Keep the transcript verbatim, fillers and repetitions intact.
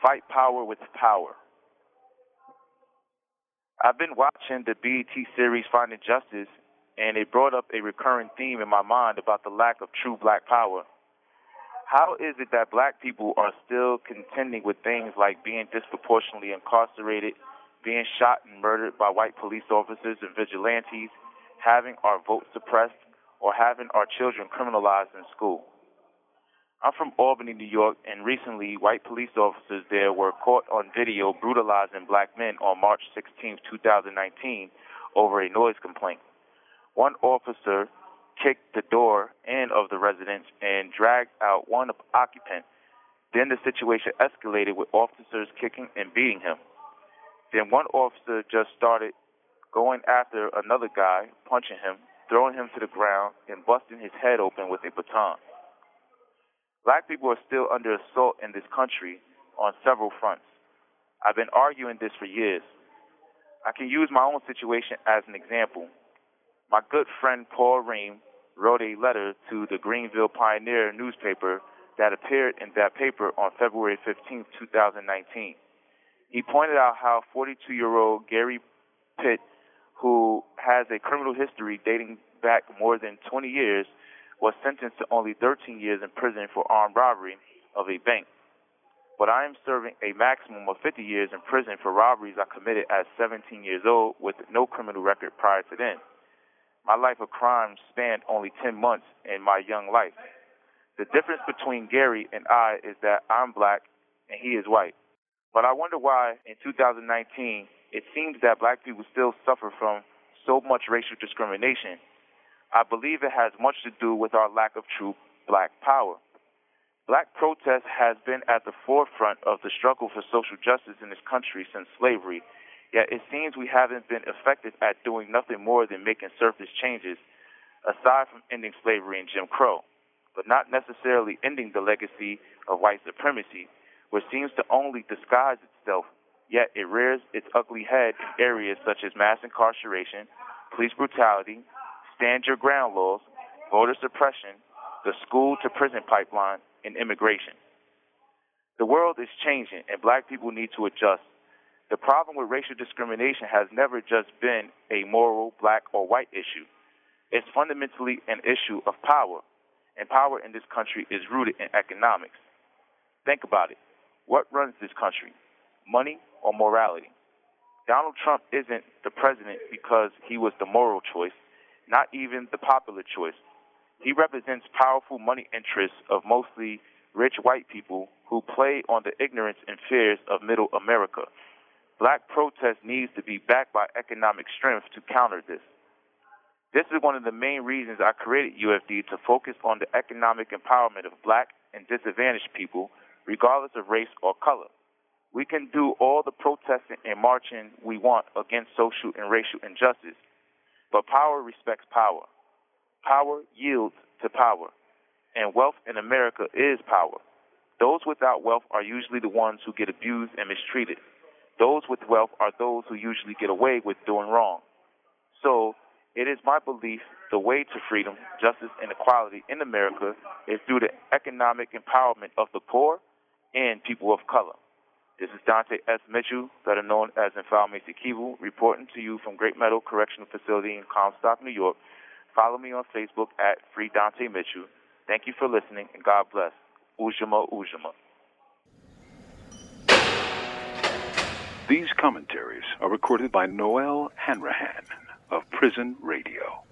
fight power with power. I've been watching the B E T series Finding Justice, and it brought up a recurring theme in my mind about the lack of true black power. How is it that black people are still contending with things like being disproportionately incarcerated, being shot and murdered by white police officers and vigilantes, having our vote suppressed, or having our children criminalized in school? I'm from Albany, New York, and recently white police officers there were caught on video brutalizing black men on March sixteenth, twenty nineteen over a noise complaint. One officer kicked the door in of the residence and dragged out one occupant. Then the situation escalated with officers kicking and beating him. Then one officer just started going after another guy, punching him, throwing him to the ground, and busting his head open with a baton. Black people are still under assault in this country on several fronts. I've been arguing this for years. I can use my own situation as an example. My good friend Paul Ream wrote a letter to the Greenville Pioneer newspaper that appeared in that paper on February fifteenth, twenty nineteen. He pointed out how forty-two-year-old Gary Pitt, who has a criminal history dating back more than twenty years, was sentenced to only thirteen years in prison for armed robbery of a bank. But I am serving a maximum of fifty years in prison for robberies I committed at seventeen years old with no criminal record prior to then. My life of crime spanned only ten months in my young life. The difference between Gary and I is that I'm black and he is white. But I wonder why in two thousand nineteen it seems that black people still suffer from so much racial discrimination. I believe it has much to do with our lack of true black power. Black protest has been at the forefront of the struggle for social justice in this country since slavery, yet it seems we haven't been effective at doing nothing more than making surface changes, aside from ending slavery and Jim Crow, but not necessarily ending the legacy of white supremacy, which seems to only disguise itself, yet it rears its ugly head in areas such as mass incarceration, police brutality, stand your ground laws, voter suppression, the school-to-prison pipeline, and immigration. The world is changing, and black people need to adjust. The problem with racial discrimination has never just been a moral black or white issue. It's fundamentally an issue of power, and power in this country is rooted in economics. Think about it. What runs this country? Money or morality? Donald Trump isn't the president because he was the moral choice, not even the popular choice. He represents powerful money interests of mostly rich white people who play on the ignorance and fears of middle America. Black protest needs to be backed by economic strength to counter this. This is one of the main reasons I created U F D, to focus on the economic empowerment of black and disadvantaged people, regardless of race or color. We can do all the protesting and marching we want against social and racial injustice, but power respects power. Power yields to power, and wealth in America is power. Those without wealth are usually the ones who get abused and mistreated. Those with wealth are those who usually get away with doing wrong. So, it is my belief the way to freedom, justice, and equality in America is through the economic empowerment of the poor and people of color. This is Dante S. Mitchell, better known as Infalme Sikivu, reporting to you from Great Meadow Correctional Facility in Comstock, New York. Follow me on Facebook at Free Dante Mitchell. Thank you for listening, and God bless. Ujima, Ujima. These commentaries are recorded by Noel Hanrahan of Prison Radio.